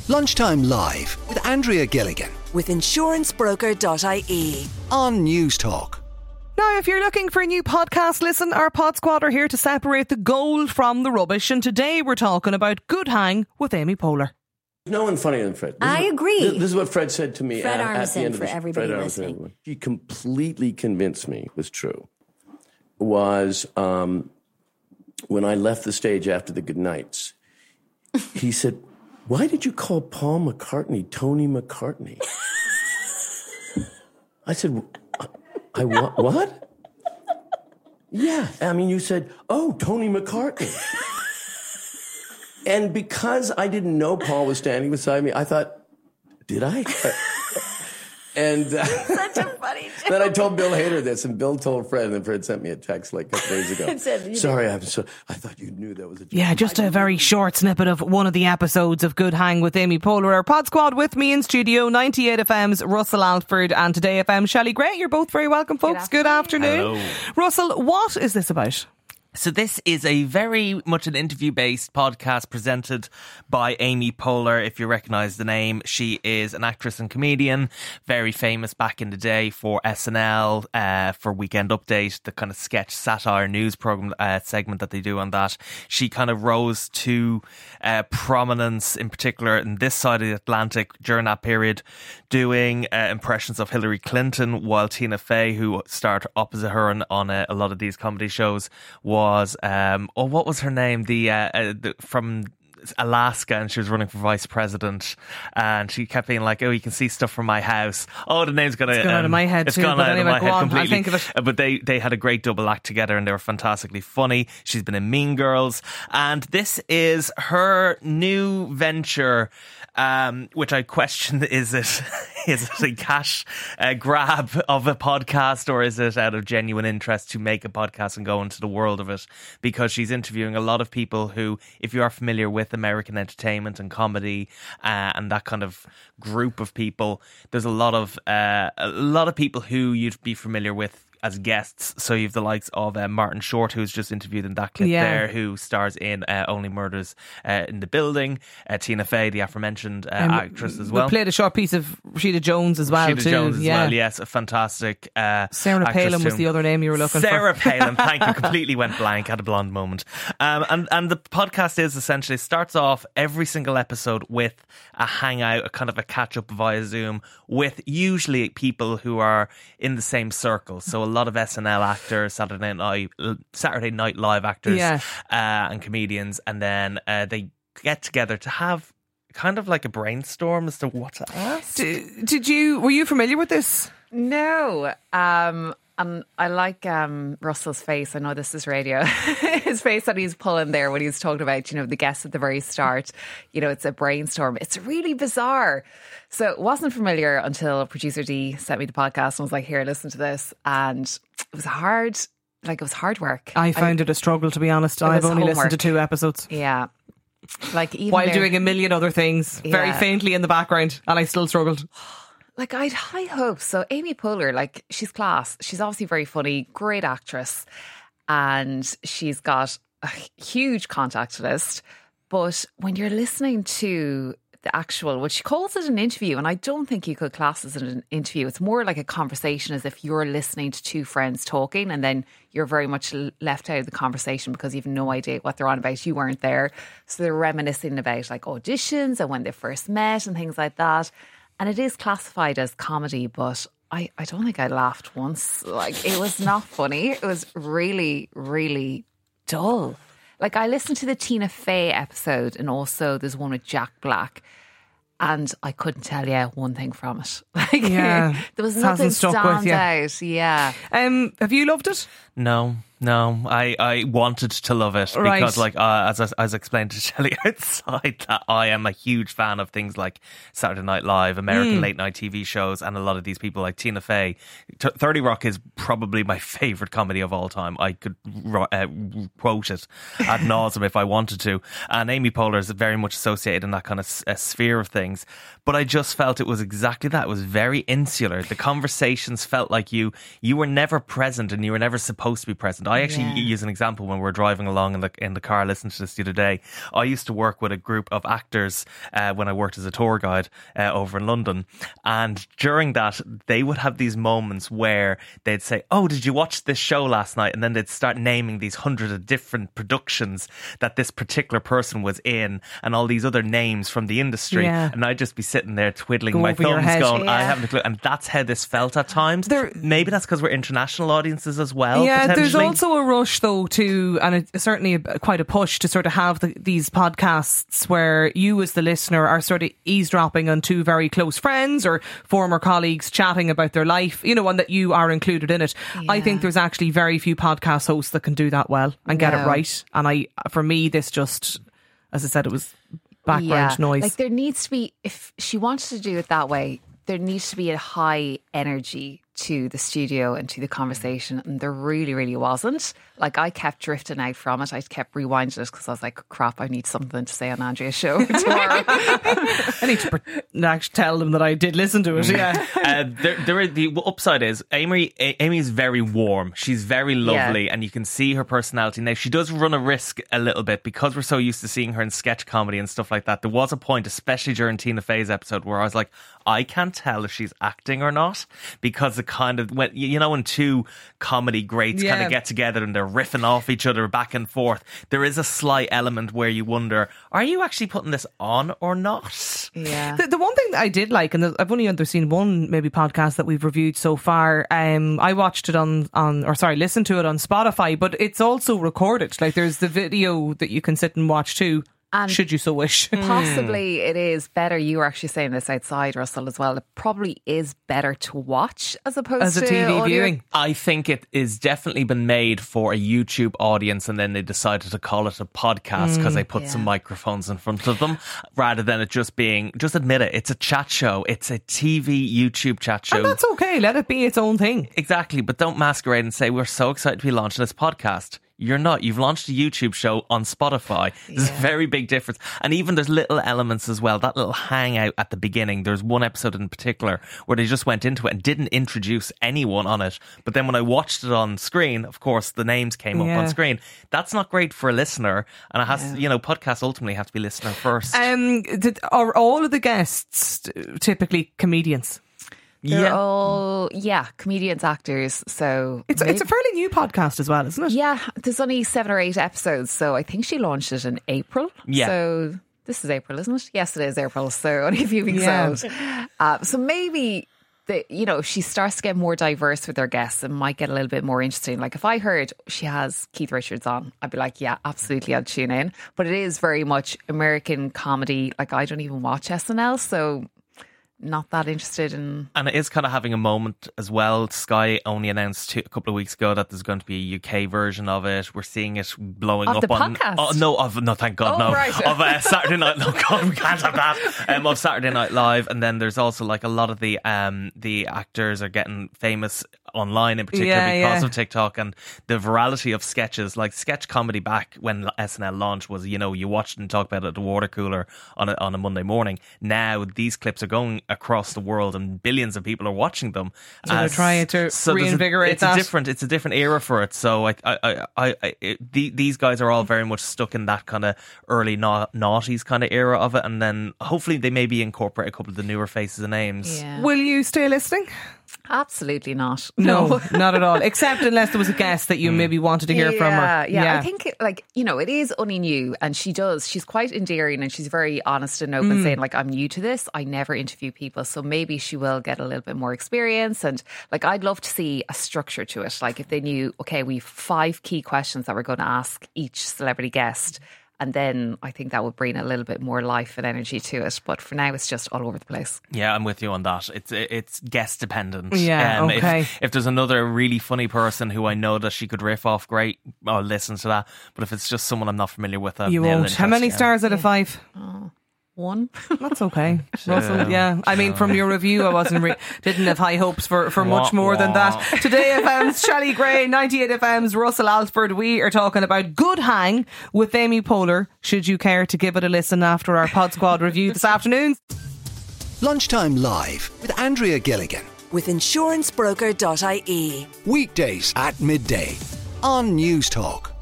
Lunchtime Live with Andrea Gilligan with insurancebroker.ie on News Talk. Now, if you're looking for a new podcast listen, our Pod Squad are here to separate the gold from the rubbish. And today we're talking about Good Hang with Amy Poehler. No one funnier than Fred. I agree. This is what Fred said to me Fred at Armisen the end of for the everybody listening. He completely convinced me it was true. Was when I left the stage after the Good Nights, he said, "Why did you call Paul McCartney Tony McCartney?" I said, "I what?" Yeah, I mean, you said, "Oh, Tony McCartney." And because I didn't know Paul was standing beside me, I thought, did I? And Such a funny joke. then I told Bill Hader this, and Bill told Fred, and then Fred sent me a text like a couple days ago. Sorry, I thought you knew that was a joke. Yeah, just a very short snippet of one of the episodes of Good Hang with Amy Poehler. Our Pod Squad with me in studio, 98 FM's Russell Alford and Today FM Shelley Gray. You're both very welcome, folks. Good afternoon. Hello. Russell, what is this about? So this is a very much an interview-based podcast presented by Amy Poehler. If you recognise the name, she is an actress and comedian, very famous back in the day for SNL, for Weekend Update, the kind of sketch satire news program segment that they do on that. She kind of rose to prominence, in particular in this side of the Atlantic during that period, doing impressions of Hillary Clinton, while Tina Fey, who starred opposite her on a lot of these comedy shows, was what was her name? The from Alaska, and she was running for vice president, and she kept being like, "Oh, you can see stuff from my house." Oh, the name's gone out of my head. It's too, gone out anyway, of my head completely. I'll think of it. But they had a great double act together, and they were fantastically funny. She's been in Mean Girls, and this is her new venture. Which I question, is it a cash grab of a podcast, or is it out of genuine interest to make a podcast and go into the world of it? Because she's interviewing a lot of people who, if you are familiar with American entertainment and comedy and that kind of group of people, there's a lot of people who you'd be familiar with as guests. So you have the likes of Martin Short, who's just interviewed in that clip there, who stars in Only Murders in the Building. Tina Fey, the aforementioned actress as well. We played a short piece of Rashida Jones as well. Yes, a fantastic Sarah Palin was the other name you were looking for. Sarah Palin, thank you. Completely went blank, had a blonde moment. And the podcast is essentially, starts off every single episode with a hangout, a kind of a catch up via Zoom with usually people who are in the same circle. So a lot of SNL actors, Saturday Night Live actors, and comedians, and then they get together to have kind of like a brainstorm as to what to ask. Were you familiar with this? No. And I like Russell's face. I know this is radio. His face that he's pulling there when he's talking about, the guests at the very start. It's a brainstorm. It's really bizarre. So it wasn't familiar until producer D sent me the podcast and was like, here, listen to this. And it was hard. It was hard work. I found it a struggle, to be honed. I've only listened to 2 episodes. Yeah. Even while doing a million other things, very faintly in the background, and I still struggled. I'd high hopes. So Amy Poehler, she's class. She's obviously very funny, great actress, and she's got a huge contact list. But when you're listening to the actual, well, she calls it an interview, and I don't think you could class it as an interview. It's more like a conversation, as if you're listening to 2 friends talking, and then you're very much left out of the conversation because you've no idea what they're on about. You weren't there. So they're reminiscing about auditions and when they first met and things like that. And it is classified as comedy, but I don't think I laughed once. It was not funny. It was really, really dull. I listened to the Tina Fey episode, and also there's one with Jack Black, and I couldn't tell you one thing from it. There was nothing stands out. Yeah. Have you loved it? No, I wanted to love it because, as I explained to Shelley outside, that I am a huge fan of things like Saturday Night Live, American late night TV shows, and a lot of these people like Tina Fey. 30 Rock is probably my favourite comedy of all time. I could quote it ad nauseum if I wanted to. And Amy Poehler is very much associated in that kind of sphere of things. But I just felt it was exactly that. It was very insular. The conversations felt like you were never present, and you were never supposed to be present. important. I actually use an example when we're driving along in the car listening to this the other day. I used to work with a group of actors when I worked as a tour guide over in London, and during that they would have these moments where they'd say, "Oh, did you watch this show last night?" And then they'd start naming these hundreds of different productions that this particular person was in and all these other names from the industry, and I'd just be sitting there twiddling my thumbs going, I haven't a clue. And that's how this felt at times. Maybe that's because we're international audiences as well. Yeah, there's also a rush though to, and it's certainly quite a push to sort of have these podcasts where you as the listener are sort of eavesdropping on two very close friends or former colleagues chatting about their life, you know, and that you are included in it. I think there's actually very few podcast hosts that can do that well and get it right. And for me, this just, as I said, it was background noise. Like there needs to be, if she wanted to do it that way, there needs to be a high energy to the studio and to the conversation, and there really, really wasn't. Like I kept drifting out from it. I kept rewinding it because I was like, crap, I need something to say on Andrea's show tomorrow. I need to actually tell them that I did listen to it. The upside is Amy is very warm. She's very lovely, and you can see her personality. Now she does run a risk a little bit because we're so used to seeing her in sketch comedy and stuff like that. There was a point, especially during Tina Fey's episode, where I was like, I can't tell if she's acting or not, because the kind of, when you know, when two comedy greats kind of get together and they're riffing off each other back and forth, there is a slight element where you wonder, are you actually putting this on or not? Yeah. The one thing that I did like, and I've only seen one maybe podcast that we've reviewed so far. I watched it listened to it on Spotify, but it's also recorded. Like there's the video that you can sit and watch too. And should you so wish. Possibly it is better. You were actually saying this outside, Russell, as well. It probably is better to watch as opposed to a TV audio viewing. I think it is definitely been made for a YouTube audience, and then they decided to call it a podcast because they put some microphones in front of them, rather than it just being, just admit it, it's a chat show. It's a TV YouTube chat show. And that's okay. Let it be its own thing. Exactly. But don't masquerade and say, we're so excited to be launching this podcast. You're not. You've launched a YouTube show on Spotify. There's a very big difference. And even there's little elements as well. That little hangout at the beginning. There's one episode in particular where they just went into it and didn't introduce anyone on it. But then when I watched it on screen, of course, the names came up on screen. That's not great for a listener. And it has, podcasts ultimately have to be listener first. Are all of the guests typically comedians? They're all, comedians, actors. So it's a fairly new podcast as well, isn't it? Yeah, there's only 7 or 8 episodes. So I think she launched it in April. Yeah. So this is April, isn't it? Yes, it is April. So only a few weeks out. So maybe if she starts to get more diverse with her guests, it might get a little bit more interesting. Like if I heard she has Keith Richards on, I'd be like, yeah, absolutely, I'd tune in. But it is very much American comedy. Like I don't even watch SNL, so not that interested in. And it is kind of having a moment as well. Sky only announced a couple of weeks ago that there's going to be a UK version of it. We're seeing it blowing of up the on podcast? No, thank God, no. Right. Of Saturday Night. No, God, we can't have that. Of Saturday Night Live, and then there's also like a lot of the actors are getting famous online in particular because of TikTok, and the virality of sketches. Like sketch comedy back when SNL launched was, you watched and talked about it at the water cooler on a Monday morning. Now these clips are going across the world and billions of people are watching them. So they're trying to reinvigorate that. It's a different era for it. So these guys are all very much stuck in that kind of early noughties kind of era of it, and then hopefully they maybe incorporate a couple of the newer faces and names. Yeah. Will you stay listeting? Absolutely not. No, not at all. Except unless there was a guest that you maybe wanted to hear from her. Yeah, I think it is only new, and she's quite endearing, and she's very honest and open, saying like, I'm new to this, I never interview people, so maybe she will get a little bit more experience. And like I'd love to see a structure to it, like if they knew, okay, we've 5 key questions that we're going to ask each celebrity guest, and then I think that would bring a little bit more life and energy to it. But for now, it's just all over the place. Yeah, I'm with you on that. It's guest dependent. Yeah, okay. If there's another really funny person who I know that she could riff off, great, I'll listen to that. But if it's just someone I'm not familiar with, you won't. How many stars out of 5? 1. That's okay. Russell, yeah. I mean, from your review, I didn't have high hopes for much more than that. Today FM's Shelley Gray, 98 FM's Russell Alford. We are talking about Good Hang with Amy Poehler. Should you care to give it a listen after our Pod Squad review this afternoon? Lunchtime Live with Andrea Gilligan. With insurancebroker.ie. Weekdays at midday. on News Talk.